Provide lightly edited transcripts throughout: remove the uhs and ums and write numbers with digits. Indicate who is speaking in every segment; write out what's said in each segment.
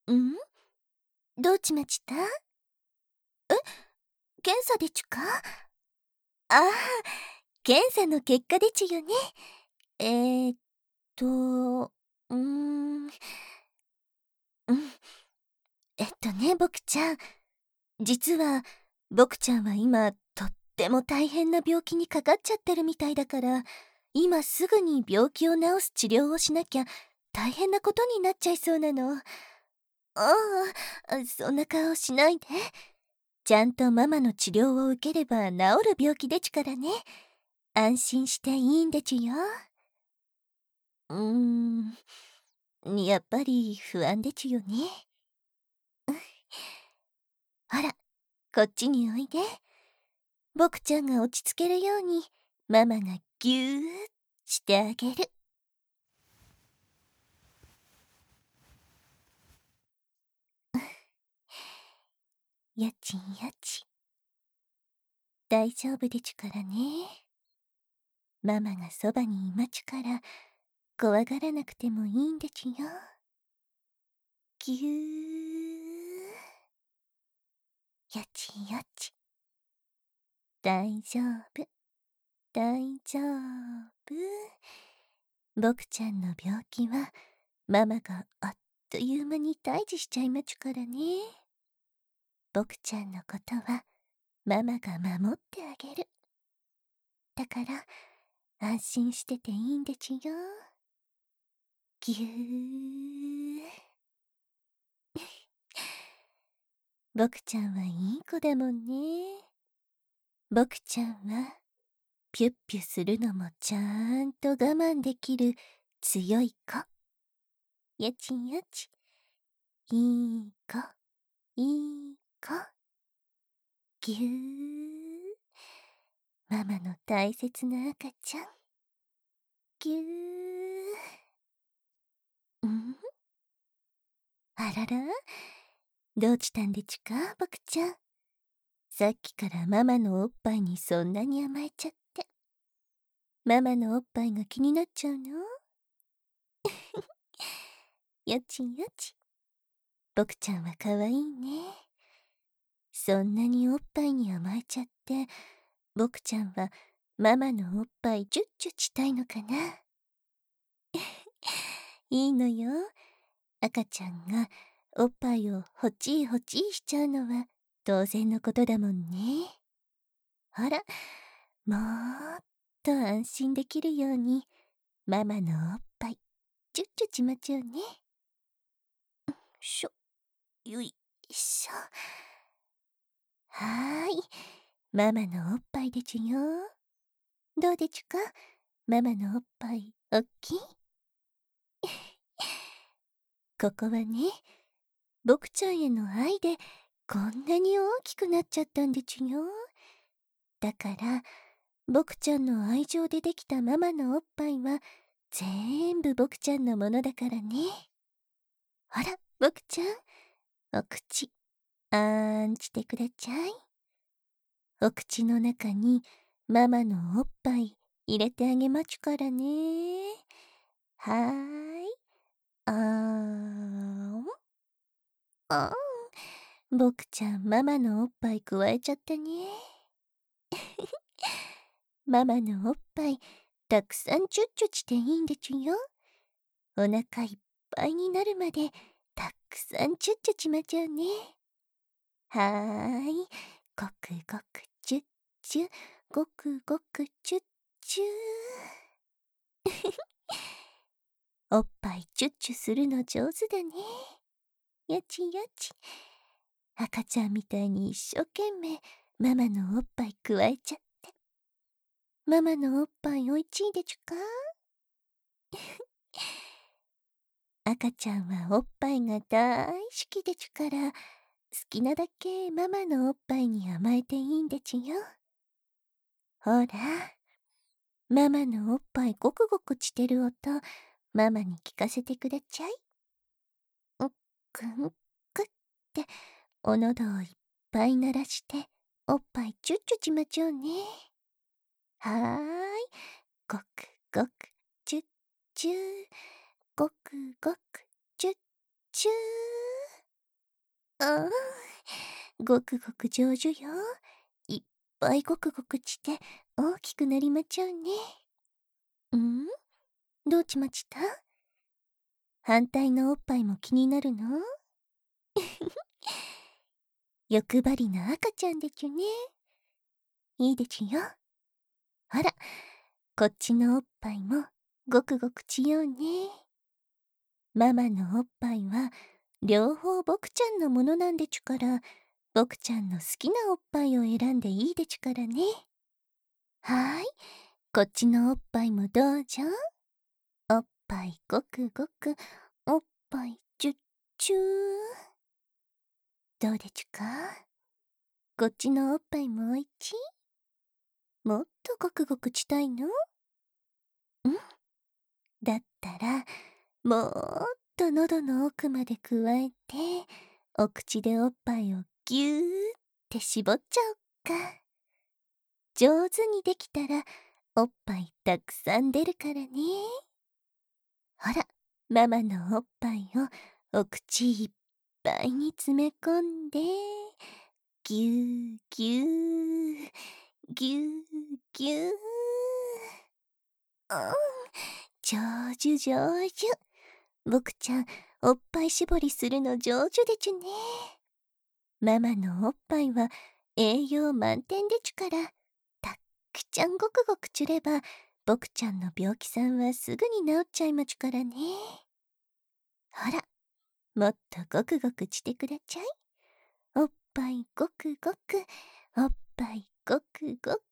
Speaker 1: ん？どうちまちた？検査でちゅか？ああ、検査の結果でちゅよね。えーっと、ん、僕ちゃん。実は、僕ちゃんは今、とっても大変な病気にかかっちゃってるみたいだから、今すぐに病気を治す治療をしなきゃ大変なことになっちゃいそうなの。ああ、そんな顔しないで。ちゃんとママの治療を受ければ治る病気でちゅからね。安心していいんでちゅよ。やっぱり不安でちゅよね。ほら、こっちにおいで。僕ちゃんが落ち着けるように、ママがぎゅーっしてあげる。やちんやち。大丈夫でちゅからね。ママがそばにいまちゅから、怖がらなくてもいいんでちゅよ。ぎゅー。やちやち。大丈夫。大丈夫。僕ちゃんの病気は、ママがあっという間に退治しちゃいまちゅからね。僕ちゃんのことは、ママが守ってあげる。だから、安心してていいんでちゅよ。ぎゅー。僕ちゃんはいい子だもんね。僕ちゃんは、ピュッピュするのもちゃんと我慢できる強い子。やちんやち。いい子、いい子。ぎゅー。ママの大切な赤ちゃん。ぎゅー。あらら？どうしたんでちゅか、僕ちゃん。さっきからママのおっぱいにそんなに甘えちゃって。ママのおっぱいが気になっちゃうの？よちよち。僕ちゃんはかわいいね。そんなにおっぱいに甘えちゃって、僕ちゃんはママのおっぱいチュッチュしたいのかな？いいのよ。赤ちゃんがおっぱいをほちいほちいしちゃうのは当然のことだもんね。ほら、もーっと安心できるように、ママのおっぱい、チュッチュちまちゅうね。よいしょ。はーい。ママのおっぱいでちゅよ。どうでちゅか？ママのおっぱい、おっきい？ここはね、僕ちゃんへの愛で、こんなに大きくなっちゃったんでちゅよ。だから、僕ちゃんの愛情でできたママのおっぱいは、全部僕ちゃんのものだからね。ほら、僕ちゃん、お口、あーんしてくだちゃい。お口の中にママのおっぱい入れてあげまちゅからね。はーい。あーん。あーん。僕ちゃん、ママのおっぱいくわえちゃったね。ママのおっぱい、たくさんチュッチュしていいんでちゅよ。お腹いっぱいになるまで、たくさんチュッチュちまちゃうね。はーい。ごくごくチュッチュ、ごくごくチュッチュおっぱいチュッチュするの上手だね。やちやち。赤ちゃんみたいに一生懸命ママのおっぱいくわえちゃって。ママのおっぱいおいちいでちゅか？赤ちゃんはおっぱいが大好きでちゅから、好きなだけママのおっぱいに甘えていいんでちゅよ。ほら、ママのおっぱいごくごくちてる音、ママに聞かせてくだちゃい。うんくんくって、お喉をいっぱい鳴らして、おっぱいチュッチュちまちょうね。はーい。ごくごく、チュッチュー。ごくごく、チュッチュー。 ああ、ごくごく上手よ。いっぱいごくごくして大きくなりまちゃうね。ん？どうちまちた？反対のおっぱいも気になるの？欲張りな赤ちゃんでちゅね。いいでちゅよ。ほら、こっちのおっぱいもごくごくちようね。ママのおっぱいは両方僕ちゃんのものなんでちゅから、僕ちゃんの好きなおっぱいを選んでいいでちゅからね。はーい、こっちのおっぱいもどうじょ。おっぱいごくごく、おっぱいチュッチュー。どうでちゅか。こっちのおっぱいもおいち。もっとごくごくちたいの？ん？だったら、もっと喉の奥までくわえて、お口でおっぱいをぎゅーって絞っちゃおっか。上手にできたら、おっぱいたくさん出るからね。ほら、ママのおっぱいをお口いっぱいに詰め込んで、ぎゅーぎゅー、ぎゅーぎゅー。うん、上手上手。僕ちゃん、おっぱい絞りするの上手でちゅね。ママのおっぱいは栄養満点でちゅから、たっくちゃんごくごくちゅれば、僕ちゃんの病気さんはすぐに治っちゃいまちゅからね。ほら、もっとごくごくしてくだちゃい。おっぱいごくごく、おっぱいごくごく。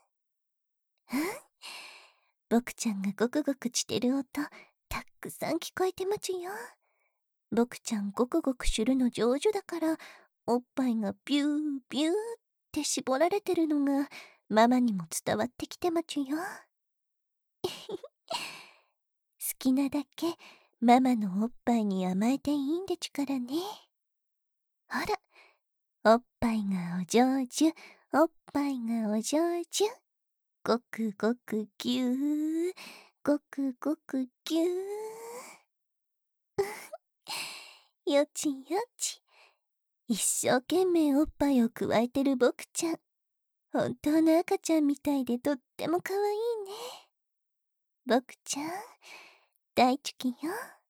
Speaker 1: 僕ちゃんがごくごくしてる音、たっくさん聞こえてまちゅよ。僕ちゃんごくごくしゅるの上手だから、おっぱいがビュービューって絞られてるのがママにも伝わってきてまちゅよ。好きなだけママのおっぱいに甘えていいんでちゅからね。ほら、おっぱいがお上手、おっぱいがお上手。ごくごくぎゅー、ごくごくぎゅー。よちよち。一生懸命おっぱいをくわえてる僕ちゃん。本当の赤ちゃんみたいでとってもかわいいね。僕ちゃん、大好きよ。